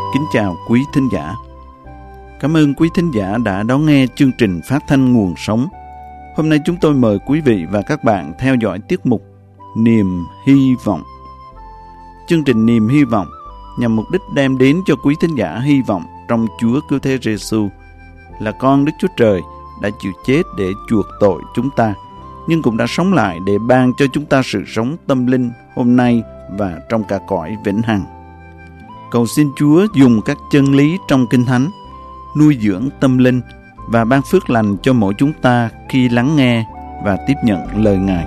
Kính chào quý thính giả. Cảm ơn quý thính giả đã đón nghe chương trình phát thanh Nguồn Sống. Hôm nay chúng tôi mời quý vị và các bạn theo dõi tiết mục Niềm Hy Vọng. Chương trình Niềm Hy Vọng nhằm mục đích đem đến cho quý thính giả hy vọng trong Chúa Cứu Thế Giêsu là con Đức Chúa Trời đã chịu chết để chuộc tội chúng ta, nhưng cũng đã sống lại để ban cho chúng ta sự sống tâm linh hôm nay và trong cả cõi vĩnh hằng. Cầu xin Chúa dùng các chân lý trong Kinh Thánh nuôi dưỡng tâm linh và ban phước lành cho mỗi chúng ta khi lắng nghe và tiếp nhận lời Ngài.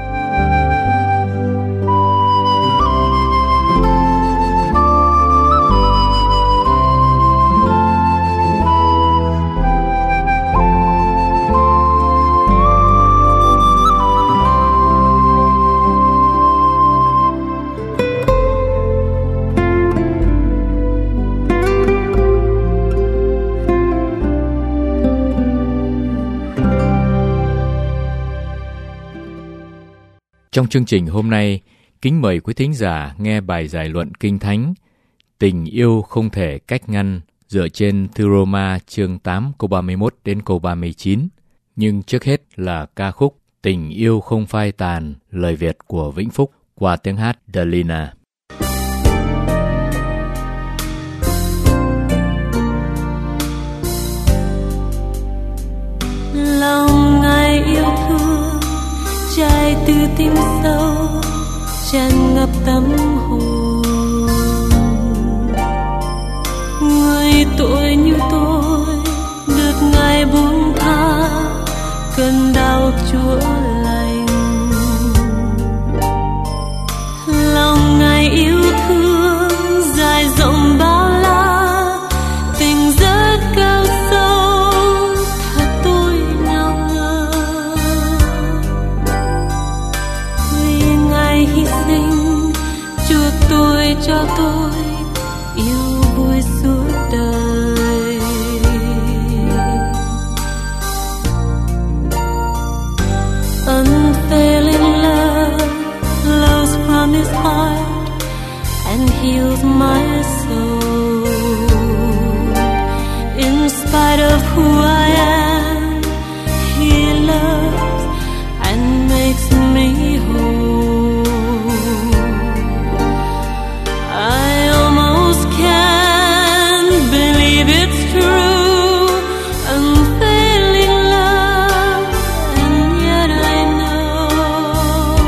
Trong chương trình hôm nay, kính mời quý thính giả nghe bài giải luận Kinh Thánh Tình yêu không thể cách ngăn dựa trên Thư Roma chương 8 câu 31 đến câu 39. Nhưng trước hết là ca khúc Tình yêu không phai tàn, lời Việt của Vĩnh Phúc qua tiếng hát Delina. Lòng Ngài yêu thương trái từ tim sâu tràn ngập tâm hồn. Người tội như tôi được Ngài buông tha, cơn đau chữa lành. Lòng Ngài yêu thương dài rộng bao la, tình rất cao sâu, thật tôi nào ngờ. Vì Ngài hy sinh chuộc tôi cho tôi yêu vui suốt đời. Unfailing love flows from His heart and heals my soul. In spite of who I am, He loves and makes me whole. I almost can't believe it's true. Unfailing love, and yet I know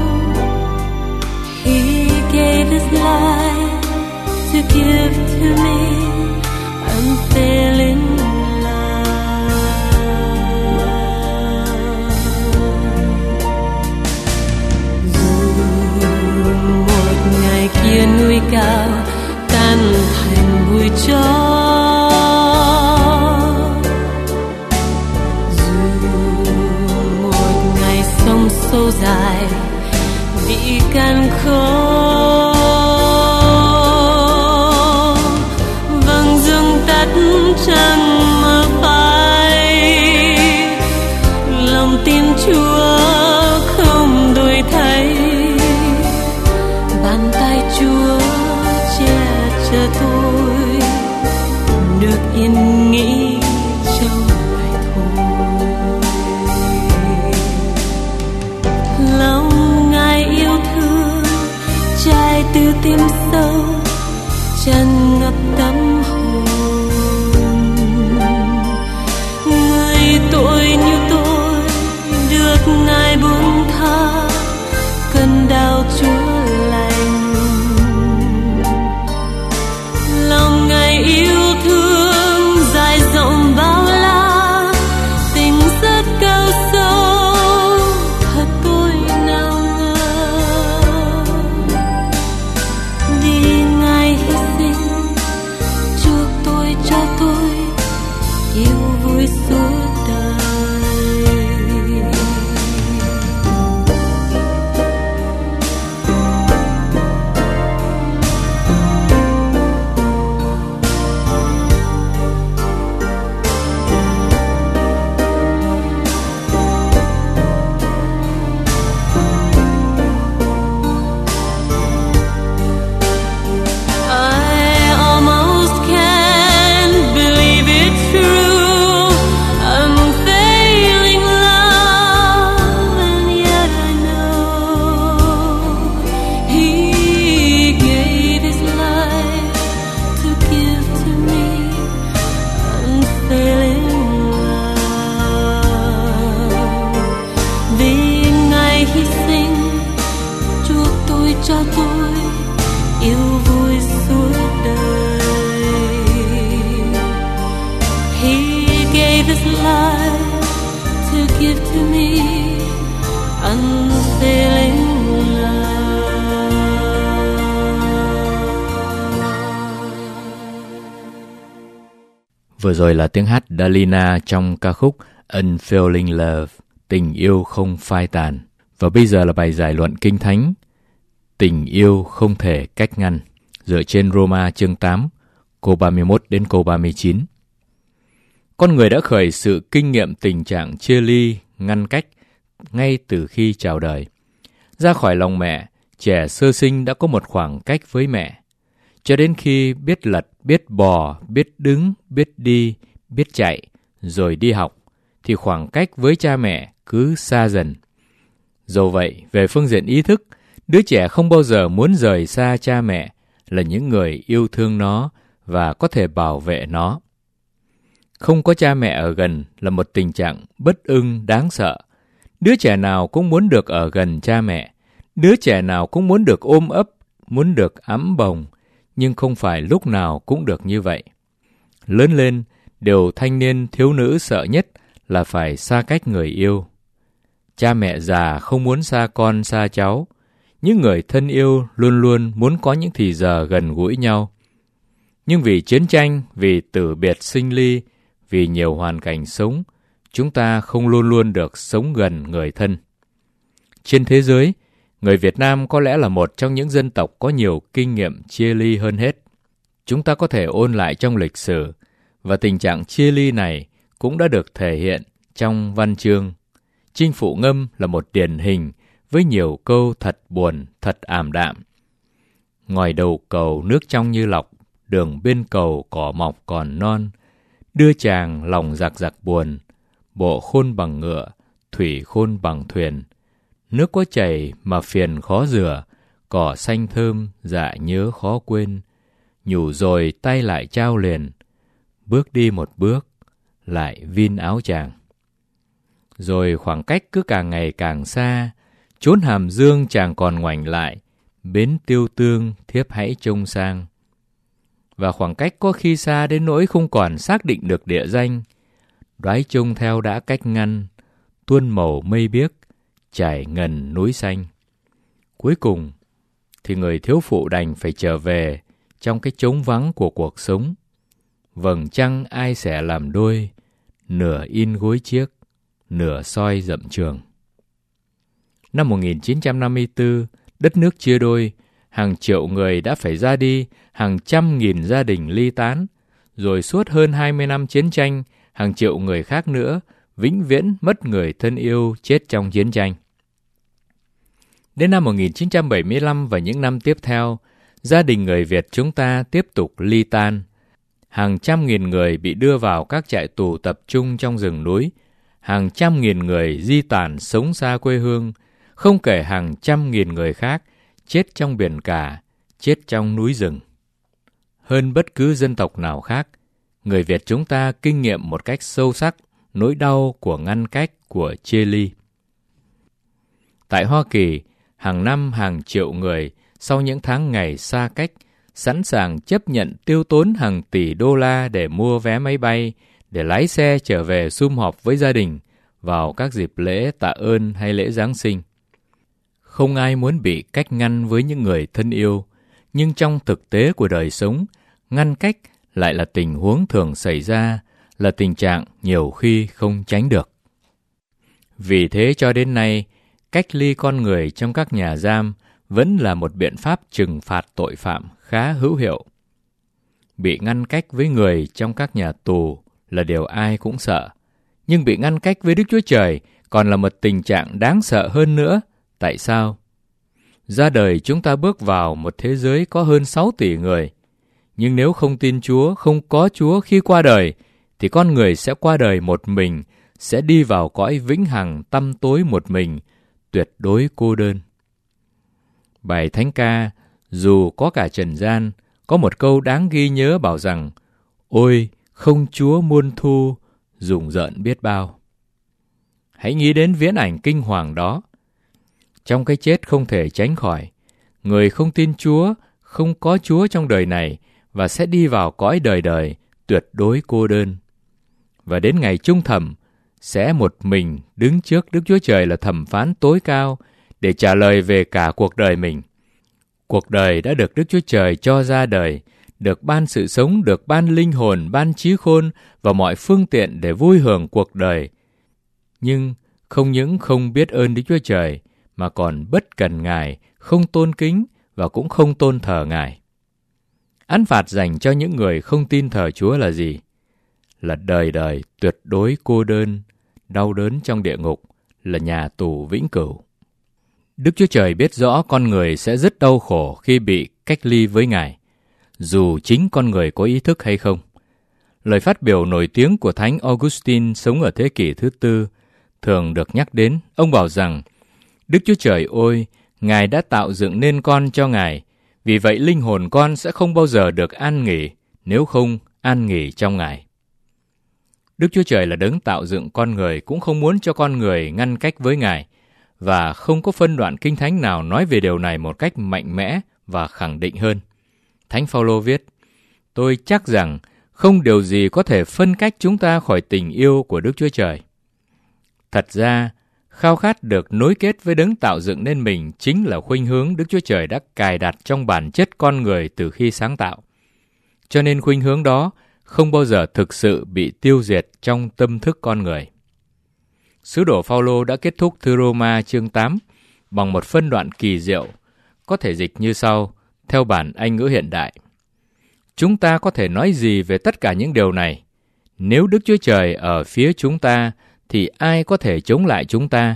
He gave His life to give to me. Unfailing love. Dù một ngày kia núi cao tan thành bụi tro, dù một ngày sông sâu dài bị cạn khô, vầng dương tắt trăng mơ phai, lòng tin Chúa không đổi thay. Bàn tay Chúa che chở tôi được yên nghỉ trong ngày thôi. Lòng Ngài yêu thương trái từ tim sâu tràn ngập tâm hồn. Người tội như tôi được Ngài buông tha, cơn đau chữa lành. Lòng Ngài yêu thương dài rộng bao la, tình rất cao sâu, thật tôi nào ngờ. Vì Ngài hy sinh Vừa rồi là tiếng hát Dalina trong ca khúc Unfailing Love, tình yêu không phai tàn. Và bây giờ là bài giải luận Kinh Thánh, tình yêu không thể cách ngăn, dựa trên Roma chương 8, câu 31 đến câu 39. Con người đã khởi sự kinh nghiệm tình trạng chia ly, ngăn cách ngay từ khi chào đời. Ra khỏi lòng mẹ, trẻ sơ sinh đã có một khoảng cách với mẹ. Cho đến khi biết lật, biết bò, biết đứng, biết đi, biết chạy, rồi đi học, thì khoảng cách với cha mẹ cứ xa dần. Dẫu vậy, về phương diện ý thức, đứa trẻ không bao giờ muốn rời xa cha mẹ là những người yêu thương nó và có thể bảo vệ nó. Không có cha mẹ ở gần là một tình trạng bất ưng đáng sợ. Đứa trẻ nào cũng muốn được ở gần cha mẹ. Đứa trẻ nào cũng muốn được ôm ấp, muốn được ẵm bồng, nhưng không phải lúc nào cũng được như vậy. Lớn lên, điều thanh niên thiếu nữ sợ nhất là phải xa cách người yêu. Cha mẹ già không muốn xa con xa cháu. Những người thân yêu luôn luôn muốn có những thì giờ gần gũi nhau. Nhưng vì chiến tranh, vì tử biệt sinh ly, vì nhiều hoàn cảnh sống, chúng ta không luôn luôn được sống gần người thân. Trên thế giới, người Việt Nam có lẽ là một trong những dân tộc có nhiều kinh nghiệm chia ly hơn hết. Chúng ta có thể ôn lại trong lịch sử, và tình trạng chia ly này cũng đã được thể hiện trong văn chương. Chinh Phụ Ngâm là một điển hình với nhiều câu thật buồn, thật ảm đạm. Ngoài đầu cầu nước trong như lọc, đường bên cầu cỏ mọc còn non. Đưa chàng lòng giặc giặc buồn, bộ khôn bằng ngựa, thủy khôn bằng thuyền. Nước có chảy mà phiền khó rửa, cỏ xanh thơm dạ nhớ khó quên. Nhủ rồi tay lại trao liền, bước đi một bước, lại vin áo chàng. Rồi khoảng cách cứ càng ngày càng xa, chốn Hàm Dương chàng còn ngoảnh lại, bến Tiêu Tương thiếp hãy trông sang. Và khoảng cách có khi xa đến nỗi không còn xác định được địa danh. Đoái trông theo đã cách ngăn, tuôn màu mây biếc, trải ngần núi xanh. Cuối cùng thì người thiếu phụ đành phải trở về trong cái trống vắng của cuộc sống. Vầng trăng ai sẽ làm đôi, nửa in gối chiếc, nửa soi dậm trường. Năm 1954, đất nước chia đôi, hàng triệu người đã phải ra đi, hàng trăm nghìn gia đình ly tán. Rồi suốt hơn 20 năm chiến tranh, hàng triệu người khác nữa vĩnh viễn mất người thân yêu chết trong chiến tranh. Đến năm 1975 và những năm tiếp theo, gia đình người Việt chúng ta tiếp tục ly tan. Hàng trăm nghìn người bị đưa vào các trại tù tập trung trong rừng núi. Hàng trăm nghìn người di tản sống xa quê hương, không kể hàng trăm nghìn người khác chết trong biển cả, chết trong núi rừng. Hơn bất cứ dân tộc nào khác, người Việt chúng ta kinh nghiệm một cách sâu sắc nỗi đau của ngăn cách, của chia ly. Tại Hoa Kỳ, hàng năm hàng triệu người sau những tháng ngày xa cách sẵn sàng chấp nhận tiêu tốn hàng tỷ đô la để mua vé máy bay, để lái xe trở về sum họp với gia đình vào các dịp lễ tạ ơn hay lễ Giáng sinh. Không ai muốn bị cách ngăn với những người thân yêu, nhưng trong thực tế của đời sống, ngăn cách lại là tình huống thường xảy ra, là tình trạng nhiều khi không tránh được. Vì thế cho đến nay, cách ly con người trong các nhà giam vẫn là một biện pháp trừng phạt tội phạm khá hữu hiệu. Bị ngăn cách với người trong các nhà tù là điều ai cũng sợ, nhưng bị ngăn cách với Đức Chúa Trời còn là một tình trạng đáng sợ hơn nữa. Tại sao? Ra đời chúng ta bước vào một thế giới có hơn 6 tỷ người, nhưng nếu không tin Chúa, không có Chúa khi qua đời, thì con người sẽ qua đời một mình, sẽ đi vào cõi vĩnh hằng tăm tối một mình, tuyệt đối cô đơn. Bài thánh ca Dù có cả trần gian có một câu đáng ghi nhớ bảo rằng: Ôi, không Chúa muôn thu, rùng rợn biết bao. Hãy nghĩ đến viễn ảnh kinh hoàng đó. Trong cái chết không thể tránh khỏi, người không tin Chúa, không có Chúa trong đời này và sẽ đi vào cõi đời đời tuyệt đối cô đơn. Và đến ngày chung thẩm, sẽ một mình đứng trước Đức Chúa Trời là thẩm phán tối cao để trả lời về cả cuộc đời mình. Cuộc đời đã được Đức Chúa Trời cho ra đời được ban sự sống, được ban linh hồn, ban trí khôn và mọi phương tiện để vui hưởng cuộc đời. Nhưng không những không biết ơn Đức Chúa Trời, mà còn bất cần Ngài, không tôn kính và cũng không tôn thờ Ngài. Án phạt dành cho những người không tin thờ Chúa là gì? Là đời đời tuyệt đối cô đơn, đau đớn trong địa ngục, là nhà tù vĩnh cửu. Đức Chúa Trời biết rõ con người sẽ rất đau khổ khi bị cách ly với Ngài, dù chính con người có ý thức hay không. Lời phát biểu nổi tiếng của Thánh Augustine sống ở thế kỷ thứ 4 thường được nhắc đến. Ông bảo rằng, Đức Chúa Trời ôi, Ngài đã tạo dựng nên con cho Ngài, vì vậy linh hồn con sẽ không bao giờ được an nghỉ, nếu không an nghỉ trong Ngài. Đức Chúa Trời là đấng tạo dựng con người, cũng không muốn cho con người ngăn cách với Ngài, và không có phân đoạn Kinh Thánh nào nói về điều này một cách mạnh mẽ và khẳng định hơn. Thánh Phaolô viết, tôi chắc rằng không điều gì có thể phân cách chúng ta khỏi tình yêu của Đức Chúa Trời. Thật ra, khao khát được nối kết với đấng tạo dựng nên mình chính là khuynh hướng Đức Chúa Trời đã cài đặt trong bản chất con người từ khi sáng tạo. Cho nên khuynh hướng đó không bao giờ thực sự bị tiêu diệt trong tâm thức con người. Sứ đồ Phaolô đã kết thúc thư Roma chương 8 bằng một phân đoạn kỳ diệu, có thể dịch như sau, theo bản Anh ngữ hiện đại. Chúng ta có thể nói gì về tất cả những điều này? Nếu Đức Chúa Trời ở phía chúng ta, thì ai có thể chống lại chúng ta?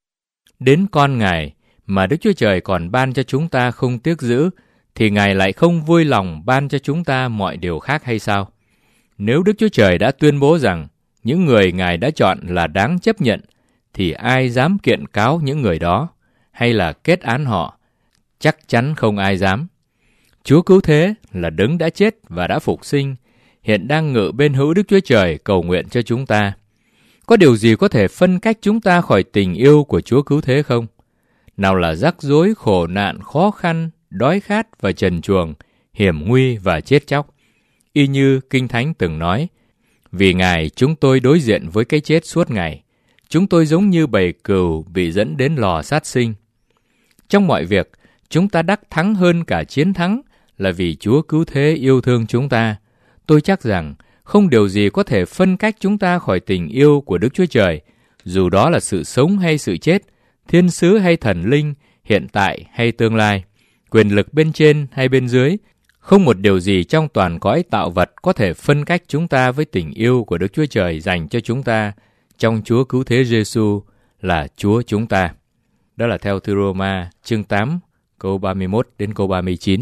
Đến con Ngài mà Đức Chúa Trời còn ban cho chúng ta không tiếc giữ, thì Ngài lại không vui lòng ban cho chúng ta mọi điều khác hay sao? Nếu Đức Chúa Trời đã tuyên bố rằng những người Ngài đã chọn là đáng chấp nhận, thì ai dám kiện cáo những người đó, hay là kết án họ? Chắc chắn không ai dám. Chúa Cứu Thế là đấng đã chết và đã phục sinh, hiện đang ngự bên hữu Đức Chúa Trời cầu nguyện cho chúng ta. Có điều gì có thể phân cách chúng ta khỏi tình yêu của Chúa Cứu Thế không? Nào là rắc rối, khổ nạn, khó khăn, đói khát và trần truồng, hiểm nguy và chết chóc. Y như Kinh Thánh từng nói, vì Ngài chúng tôi đối diện với cái chết suốt ngày. Chúng tôi giống như bầy cừu bị dẫn đến lò sát sinh. Trong mọi việc, chúng ta đắc thắng hơn cả chiến thắng là vì Chúa Cứu Thế yêu thương chúng ta. Tôi chắc rằng không điều gì có thể phân cách chúng ta khỏi tình yêu của Đức Chúa Trời, dù đó là sự sống hay sự chết, thiên sứ hay thần linh, hiện tại hay tương lai, quyền lực bên trên hay bên dưới. Không một điều gì trong toàn cõi tạo vật có thể phân cách chúng ta với tình yêu của Đức Chúa Trời dành cho chúng ta trong Chúa Cứu Thế Giêsu là Chúa chúng ta. Đó là theo thư Roma chương 8 câu 31 đến câu 39.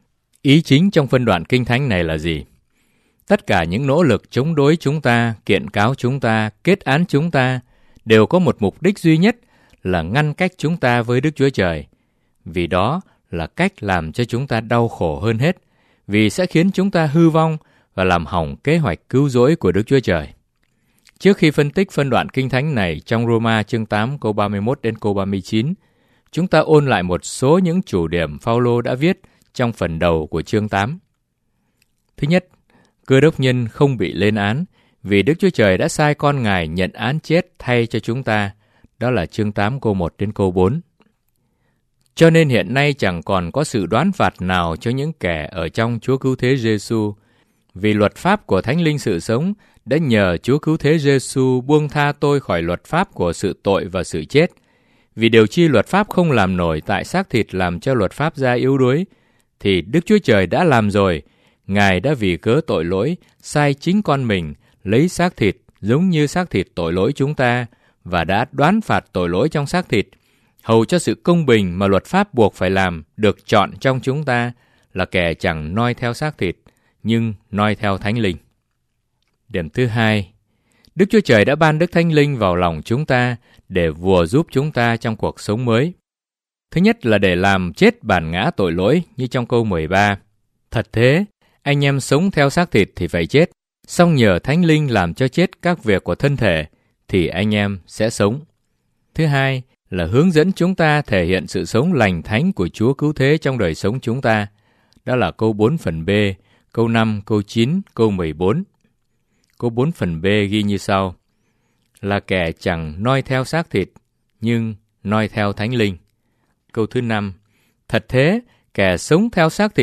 Ý chính trong phân đoạn Kinh Thánh này là gì? Tất cả những nỗ lực chống đối chúng ta, kiện cáo chúng ta, kết án chúng ta đều có một mục đích duy nhất là ngăn cách chúng ta với Đức Chúa Trời. Vì đó là cách làm cho chúng ta đau khổ hơn hết, vì sẽ khiến chúng ta hư vong và làm hỏng kế hoạch cứu rỗi của Đức Chúa Trời. Trước khi phân tích phân đoạn Kinh Thánh này trong Roma chương 8 câu 31 đến câu 39, chúng ta ôn lại một số những chủ điểm Phaolô đã viết trong phần đầu của chương 8. Thứ nhất, Cơ đốc nhân không bị lên án vì Đức Chúa Trời đã sai con Ngài nhận án chết thay cho chúng ta. Đó là chương 8 câu 1 đến câu 4. Cho nên hiện nay chẳng còn có sự đoán phạt nào cho những kẻ ở trong Chúa Cứu Thế Giêsu, vì luật pháp của Thánh Linh sự sống đã nhờ Chúa Cứu Thế Giêsu buông tha tôi khỏi luật pháp của sự tội và sự chết. Vì điều chi luật pháp không làm nổi tại xác thịt làm cho luật pháp ra yếu đuối, thì Đức Chúa Trời đã làm rồi. Ngài đã vì cớ tội lỗi sai chính con mình lấy xác thịt giống như xác thịt tội lỗi chúng ta, và đã đoán phạt tội lỗi trong xác thịt, hầu cho sự công bình mà luật pháp buộc phải làm được chọn trong chúng ta là kẻ chẳng noi theo xác thịt, nhưng noi theo Thánh Linh. Điểm thứ hai, Đức Chúa Trời đã ban Đức Thánh Linh vào lòng chúng ta để vùa giúp chúng ta trong cuộc sống mới. Thứ nhất là để làm chết bản ngã tội lỗi như trong câu 13. Thật thế, anh em sống theo xác thịt thì phải chết, song nhờ Thánh Linh làm cho chết các việc của thân thể thì anh em sẽ sống. Thứ hai là hướng dẫn chúng ta thể hiện sự sống lành thánh của Chúa Cứu Thế trong đời sống chúng ta. Đó là câu 4 phần B, câu 5, câu 9, câu 14. Câu 4 phần B ghi như sau: là kẻ chẳng noi theo xác thịt, nhưng noi theo Thánh Linh. Câu thứ 5: thật thế, kẻ sống theo xác thịt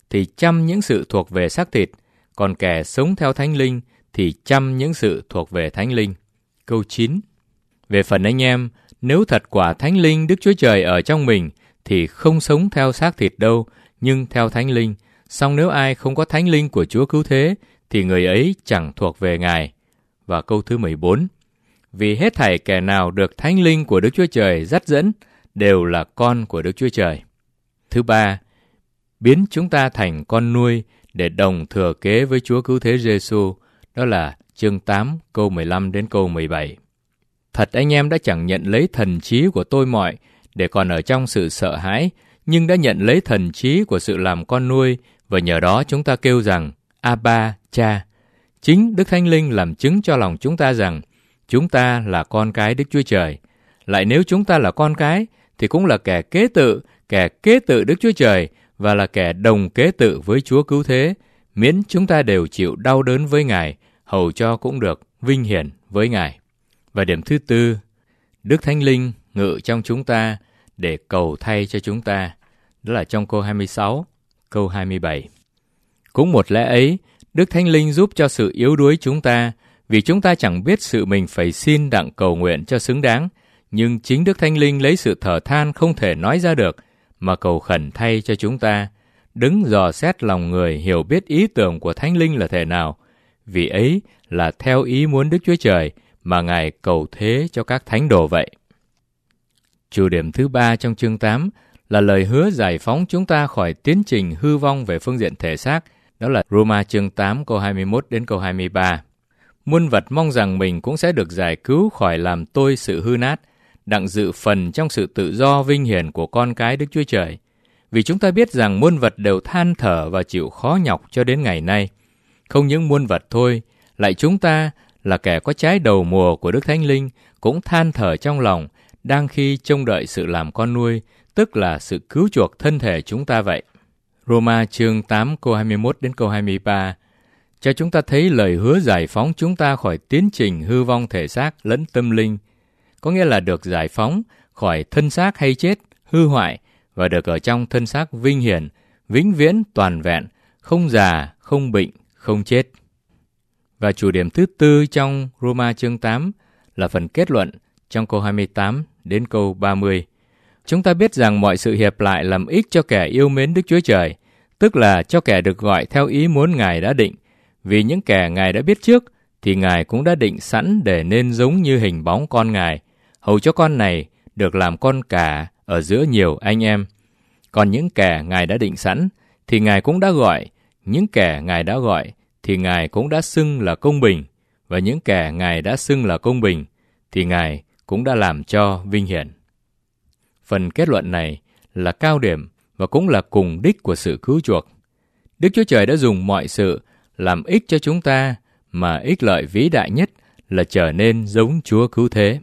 thì chăm những sự thuộc về xác thịt, còn kẻ sống theo Thánh Linh thì chăm những sự thuộc về Thánh Linh. Câu 9. Về phần anh em, nếu thật quả Thánh Linh Đức Chúa Trời ở trong mình, thì không sống theo xác thịt đâu, nhưng theo Thánh Linh. Song nếu ai không có Thánh Linh của Chúa Cứu Thế, thì người ấy chẳng thuộc về Ngài. Và câu thứ 14. Vì hết thảy kẻ nào được Thánh Linh của Đức Chúa Trời dắt dẫn, đều là con của Đức Chúa Trời. Thứ ba, biến chúng ta thành con nuôi để đồng thừa kế với Chúa Cứu Thế Giêsu, đó là chương 8 câu 15 đến câu 17. Thật anh em đã chẳng nhận lấy thần trí của tôi mọi để còn ở trong sự sợ hãi, nhưng đã nhận lấy thần trí của sự làm con nuôi, và nhờ đó chúng ta kêu rằng Abba, Cha. Chính Đức Thánh Linh làm chứng cho lòng chúng ta rằng chúng ta là con cái Đức Chúa Trời. Lại nếu chúng ta là con cái, thì cũng là kẻ kế tự Đức Chúa Trời, và là kẻ đồng kế tự với Chúa Cứu Thế, miễn chúng ta đều chịu đau đớn với Ngài, hầu cho cũng được vinh hiển với Ngài. Và điểm thứ tư, Đức Thánh Linh ngự trong chúng ta để cầu thay cho chúng ta, đó là trong câu 26, câu 27. Cũng một lẽ ấy, Đức Thánh Linh giúp cho sự yếu đuối chúng ta, vì chúng ta chẳng biết sự mình phải xin đặng cầu nguyện cho xứng đáng, nhưng chính Đức Thánh Linh lấy sự thở than không thể nói ra được, mà cầu khẩn thay cho chúng ta, đứng dò xét lòng người hiểu biết ý tưởng của Thánh Linh là thể nào, vì ấy là theo ý muốn Đức Chúa Trời mà Ngài cầu thế cho các thánh đồ vậy. Chủ điểm thứ ba trong chương 8 là lời hứa giải phóng chúng ta khỏi tiến trình hư vong về phương diện thể xác, đó là Roma chương 8 câu 21 đến câu 23. Muôn vật mong rằng mình cũng sẽ được giải cứu khỏi làm tôi sự hư nát, đặng dự phần trong sự tự do vinh hiển của con cái Đức Chúa Trời. Vì chúng ta biết rằng muôn vật đều than thở và chịu khó nhọc cho đến ngày nay. Không những muôn vật thôi, lại chúng ta là kẻ có trái đầu mùa của Đức Thánh Linh cũng than thở trong lòng, đang khi trông đợi sự làm con nuôi, tức là sự cứu chuộc thân thể chúng ta vậy. Roma chương 8 câu 21 đến câu 23 cho chúng ta thấy lời hứa giải phóng chúng ta khỏi tiến trình hư vong thể xác lẫn tâm linh, có nghĩa là được giải phóng khỏi thân xác hay chết, hư hoại, và được ở trong thân xác vinh hiển, vĩnh viễn toàn vẹn, không già, không bệnh, không chết. Và chủ điểm thứ tư trong Roma chương 8 là phần kết luận trong câu 28 đến câu 30. Chúng ta biết rằng mọi sự hiệp lại làm ích cho kẻ yêu mến Đức Chúa Trời, tức là cho kẻ được gọi theo ý muốn Ngài đã định. Vì những kẻ Ngài đã biết trước, thì Ngài cũng đã định sẵn để nên giống như hình bóng con Ngài, hầu cho con này được làm con cả ở giữa nhiều anh em. Còn những kẻ Ngài đã định sẵn, thì Ngài cũng đã gọi. Những kẻ Ngài đã gọi, thì Ngài cũng đã xưng là công bình. Và những kẻ Ngài đã xưng là công bình, thì Ngài cũng đã làm cho vinh hiển. Phần kết luận này là cao điểm và cũng là cùng đích của sự cứu chuộc. Đức Chúa Trời đã dùng mọi sự làm ích cho chúng ta, mà ích lợi vĩ đại nhất là trở nên giống Chúa Cứu Thế.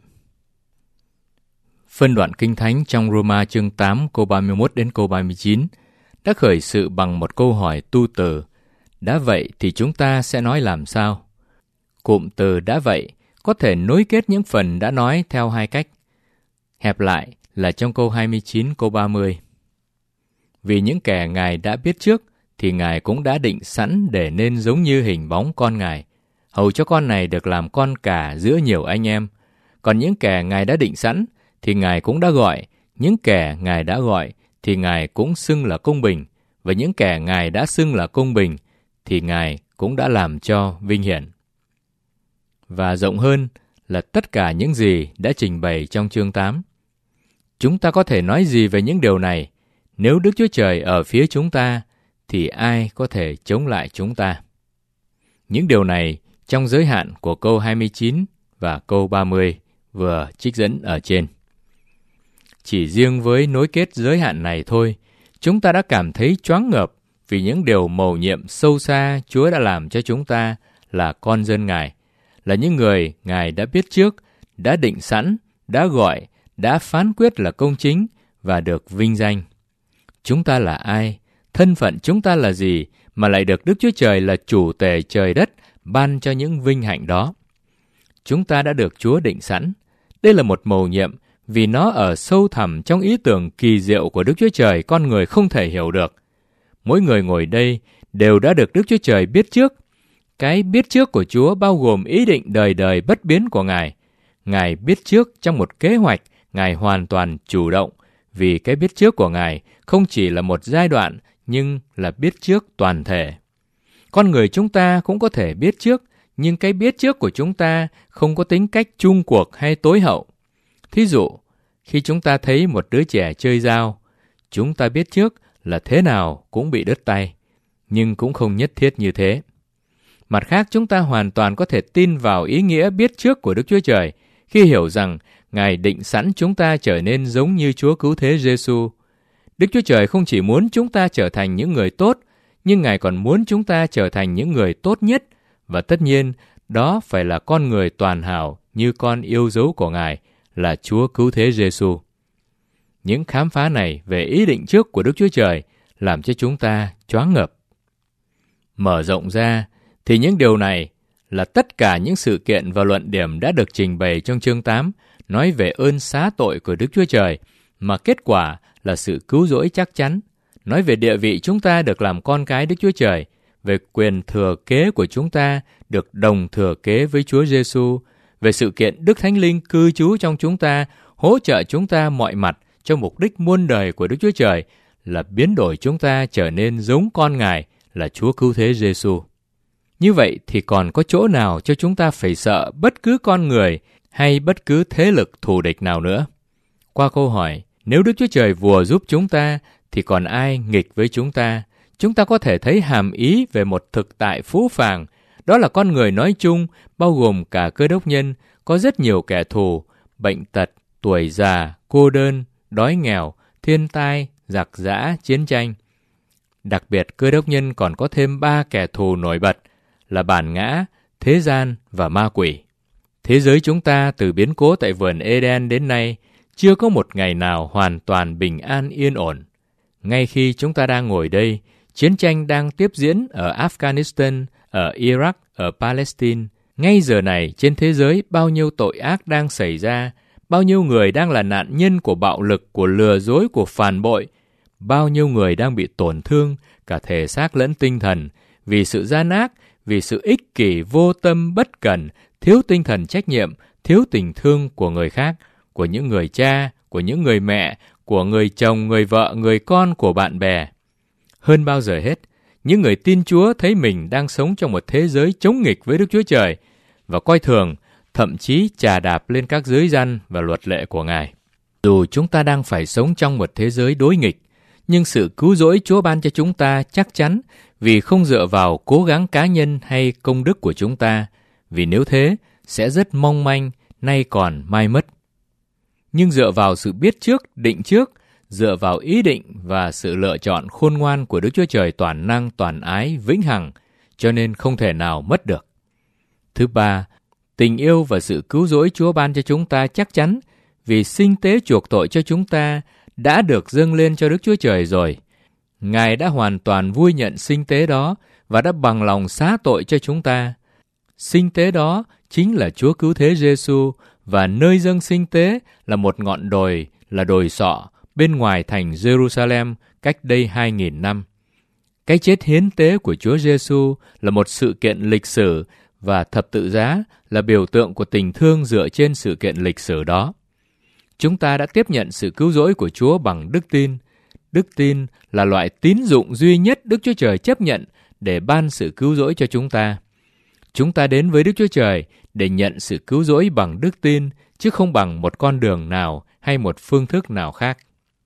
Phân đoạn Kinh Thánh trong Roma chương 8 câu 31 đến câu 39 đã khởi sự bằng một câu hỏi tu từ. Đã vậy thì chúng ta sẽ nói làm sao? Cụm từ đã vậy có thể nối kết những phần đã nói theo hai cách. Hẹp lại là trong câu 29 câu 30. Vì những kẻ Ngài đã biết trước, thì Ngài cũng đã định sẵn để nên giống như hình bóng con Ngài, hầu cho con này được làm con cả giữa nhiều anh em. Còn những kẻ Ngài đã định sẵn, thì Ngài cũng đã gọi. Những kẻ Ngài đã gọi, thì Ngài cũng xưng là công bình. Và những kẻ Ngài đã xưng là công bình, thì Ngài cũng đã làm cho vinh hiển. Và rộng hơn là tất cả những gì đã trình bày trong chương 8. Chúng ta có thể nói gì về những điều này? Nếu Đức Chúa Trời ở phía chúng ta, thì ai có thể chống lại chúng ta? Những điều này trong giới hạn của câu 29 và câu 30 vừa trích dẫn ở trên. Chỉ riêng với nối kết giới hạn này thôi, chúng ta đã cảm thấy choáng ngợp vì những điều mầu nhiệm sâu xa Chúa đã làm cho chúng ta là con dân Ngài, là những người Ngài đã biết trước, đã định sẵn, đã gọi, đã phán quyết là công chính và được vinh danh. Chúng ta là ai? Thân phận chúng ta là gì mà lại được Đức Chúa Trời là chủ tể trời đất ban cho những vinh hạnh đó? Chúng ta đã được Chúa định sẵn. Đây là một mầu nhiệm vì nó ở sâu thẳm trong ý tưởng kỳ diệu của Đức Chúa Trời con người không thể hiểu được. Mỗi người ngồi đây đều đã được Đức Chúa Trời biết trước. Cái biết trước của Chúa bao gồm ý định đời đời bất biến của Ngài. Ngài biết trước trong một kế hoạch, Ngài hoàn toàn chủ động, vì cái biết trước của Ngài không chỉ là một giai đoạn, nhưng là biết trước toàn thể. Con người chúng ta cũng có thể biết trước, nhưng cái biết trước của chúng ta không có tính cách chung cuộc hay tối hậu. Thí dụ, khi chúng ta thấy một đứa trẻ chơi dao, chúng ta biết trước là thế nào cũng bị đứt tay, nhưng cũng không nhất thiết như thế. Mặt khác, chúng ta hoàn toàn có thể tin vào ý nghĩa biết trước của Đức Chúa Trời khi hiểu rằng Ngài định sẵn chúng ta trở nên giống như Chúa Cứu Thế Giêsu. Đức Chúa Trời không chỉ muốn chúng ta trở thành những người tốt, nhưng Ngài còn muốn chúng ta trở thành những người tốt nhất, và tất nhiên, đó phải là con người toàn hảo như con yêu dấu của Ngài, là Chúa Cứu Thế Giêsu. Những khám phá này về ý định trước của Đức Chúa Trời làm cho chúng ta choáng ngợp. Mở rộng ra, thì những điều này là tất cả những sự kiện và luận điểm đã được trình bày trong chương 8, nói về ơn xá tội của Đức Chúa Trời, mà kết quả là sự cứu rỗi chắc chắn, nói về địa vị chúng ta được làm con cái Đức Chúa Trời, về quyền thừa kế của chúng ta được đồng thừa kế với Chúa Giêsu, về sự kiện Đức Thánh Linh cư trú trong chúng ta, hỗ trợ chúng ta mọi mặt cho mục đích muôn đời của Đức Chúa Trời, là biến đổi chúng ta trở nên giống con Ngài, là Chúa Cứu Thế Giêsu. Như vậy thì còn có chỗ nào cho chúng ta phải sợ bất cứ con người hay bất cứ thế lực thù địch nào nữa? Qua câu hỏi, nếu Đức Chúa Trời vùa giúp chúng ta, thì còn ai nghịch với chúng ta? Chúng ta có thể thấy hàm ý về một thực tại phũ phàng, đó là con người nói chung, bao gồm cả Cơ Đốc nhân, có rất nhiều kẻ thù, bệnh tật, tuổi già, cô đơn, đói nghèo, thiên tai, giặc giã, chiến tranh. Đặc biệt, Cơ Đốc nhân còn có thêm 3 kẻ thù nổi bật, là bản ngã, thế gian và ma quỷ. Thế giới chúng ta từ biến cố tại vườn Eden đến nay, chưa có một ngày nào hoàn toàn bình an yên ổn. Ngay khi chúng ta đang ngồi đây, chiến tranh đang tiếp diễn ở Afghanistan, ở Iraq, ở Palestine. Ngay giờ này, trên thế giới bao nhiêu tội ác đang xảy ra, bao nhiêu người đang là nạn nhân của bạo lực, của lừa dối, của phản bội, bao nhiêu người đang bị tổn thương, cả thể xác lẫn tinh thần, vì sự gian ác, vì sự ích kỷ, vô tâm, bất cẩn, thiếu tinh thần trách nhiệm, thiếu tình thương của người khác, của những người cha, của những người mẹ, của người chồng, người vợ, người con, của bạn bè. Hơn bao giờ hết, những người tin Chúa thấy mình đang sống trong một thế giới chống nghịch với Đức Chúa Trời và coi thường, thậm chí chà đạp lên các giới răn và luật lệ của Ngài. Dù chúng ta đang phải sống trong một thế giới đối nghịch, nhưng sự cứu rỗi Chúa ban cho chúng ta chắc chắn, vì không dựa vào cố gắng cá nhân hay công đức của chúng ta, vì nếu thế sẽ rất mong manh, nay còn mai mất. Nhưng dựa vào sự biết trước, định trước, dựa vào ý định và sự lựa chọn khôn ngoan của Đức Chúa Trời toàn năng, toàn ái, vĩnh hằng, cho nên không thể nào mất được. Thứ ba, tình yêu và sự cứu rỗi Chúa ban cho chúng ta chắc chắn, vì sinh tế chuộc tội cho chúng ta đã được dâng lên cho Đức Chúa Trời rồi. Ngài đã hoàn toàn vui nhận sinh tế đó và đã bằng lòng xá tội cho chúng ta. Sinh tế đó chính là Chúa Cứu Thế Giêsu, và nơi dâng sinh tế là một ngọn đồi, là đồi Sọ, bên ngoài thành Jerusalem cách đây 2.000 năm. Cái chết hiến tế của Chúa Giêsu là một sự kiện lịch sử, và thập tự giá là biểu tượng của tình thương dựa trên sự kiện lịch sử đó. Chúng ta đã tiếp nhận sự cứu rỗi của Chúa bằng đức tin. Đức tin là loại tín dụng duy nhất Đức Chúa Trời chấp nhận để ban sự cứu rỗi cho chúng ta. Chúng ta đến với Đức Chúa Trời để nhận sự cứu rỗi bằng đức tin, chứ không bằng một con đường nào hay một phương thức nào khác.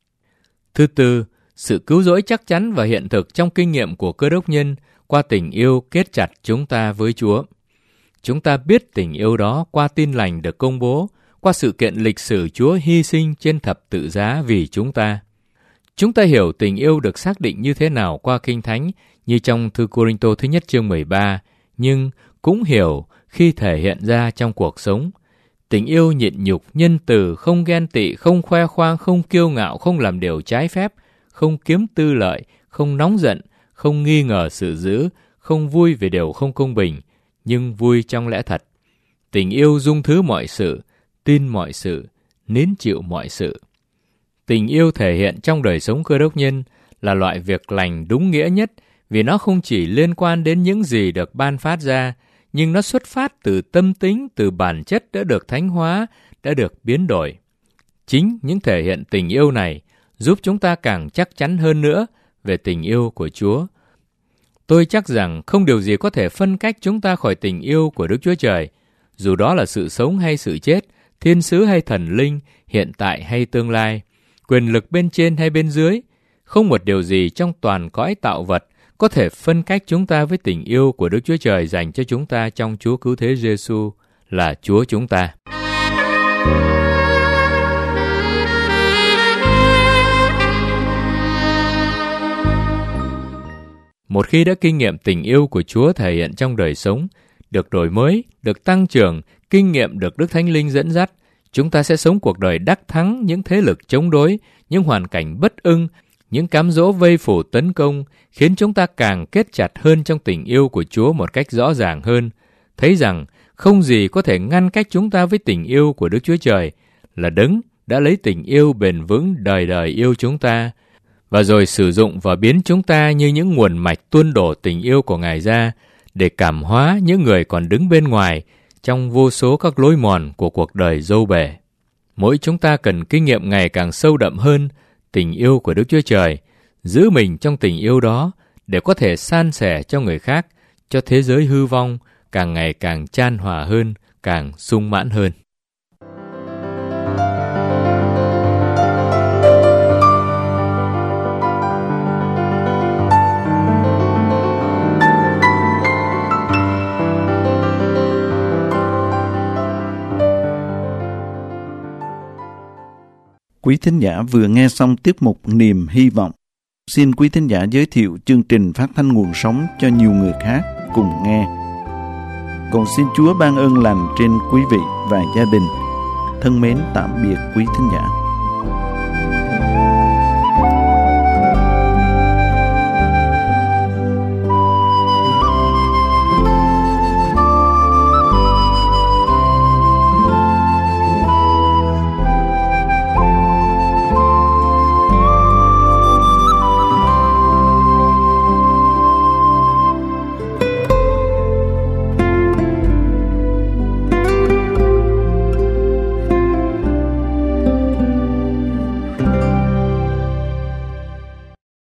Thứ tư, sự cứu rỗi chắc chắn và hiện thực trong kinh nghiệm của Cơ Đốc nhân qua tình yêu kết chặt chúng ta với Chúa. Chúng ta biết tình yêu đó qua tin lành được công bố, qua sự kiện lịch sử Chúa hy sinh trên thập tự giá vì chúng ta. Chúng ta hiểu tình yêu được xác định như thế nào qua Kinh Thánh, như trong Thư Cô-rinh-tô thứ nhất chương 13, nhưng cũng hiểu khi thể hiện ra trong cuộc sống. Tình yêu nhịn nhục, nhân từ, không ghen tị, không khoe khoang, không kiêu ngạo, không làm điều trái phép, không kiếm tư lợi, không nóng giận, không nghi ngờ sự dữ, không vui về điều không công bình, nhưng vui trong lẽ thật. Tình yêu dung thứ mọi sự, tin mọi sự, nín chịu mọi sự. Tình yêu thể hiện trong đời sống Cơ Đốc nhân là loại việc lành đúng nghĩa nhất, vì nó không chỉ liên quan đến những gì được ban phát ra, nhưng nó xuất phát từ tâm tính, từ bản chất đã được thánh hóa, đã được biến đổi. Chính những thể hiện tình yêu này giúp chúng ta càng chắc chắn hơn nữa về tình yêu của Chúa. Tôi chắc rằng không điều gì có thể phân cách chúng ta khỏi tình yêu của Đức Chúa Trời, dù đó là sự sống hay sự chết, thiên sứ hay thần linh, hiện tại hay tương lai, quyền lực bên trên hay bên dưới. Không một điều gì trong toàn cõi tạo vật có thể phân cách chúng ta với tình yêu của Đức Chúa Trời dành cho chúng ta trong Chúa Cứu Thế Giêsu là Chúa chúng ta. Một khi đã kinh nghiệm tình yêu của Chúa thể hiện trong đời sống, được đổi mới, được tăng trưởng, kinh nghiệm được Đức Thánh Linh dẫn dắt, chúng ta sẽ sống cuộc đời đắc thắng những thế lực chống đối, những hoàn cảnh bất ưng, những cám dỗ vây phủ tấn công, khiến chúng ta càng kết chặt hơn trong tình yêu của Chúa một cách rõ ràng hơn, thấy rằng không gì có thể ngăn cách chúng ta với tình yêu của Đức Chúa Trời, là Đấng đã lấy tình yêu bền vững đời đời yêu chúng ta, và rồi sử dụng và biến chúng ta như những nguồn mạch tuôn đổ tình yêu của Ngài ra, để cảm hóa những người còn đứng bên ngoài trong vô số các lối mòn của cuộc đời dâu bể. Mỗi chúng ta cần kinh nghiệm ngày càng sâu đậm hơn tình yêu của Đức Chúa Trời, giữ mình trong tình yêu đó để có thể san sẻ cho người khác, cho thế giới hư vong càng ngày càng chan hòa hơn, càng sung mãn hơn. Quý thính giả vừa nghe xong tiết mục Niềm Hy Vọng. Xin quý thính giả giới thiệu chương trình phát thanh nguồn sống cho nhiều người khác cùng nghe. Còn xin Chúa ban ơn lành trên quý vị và gia đình. Thân mến tạm biệt quý thính giả.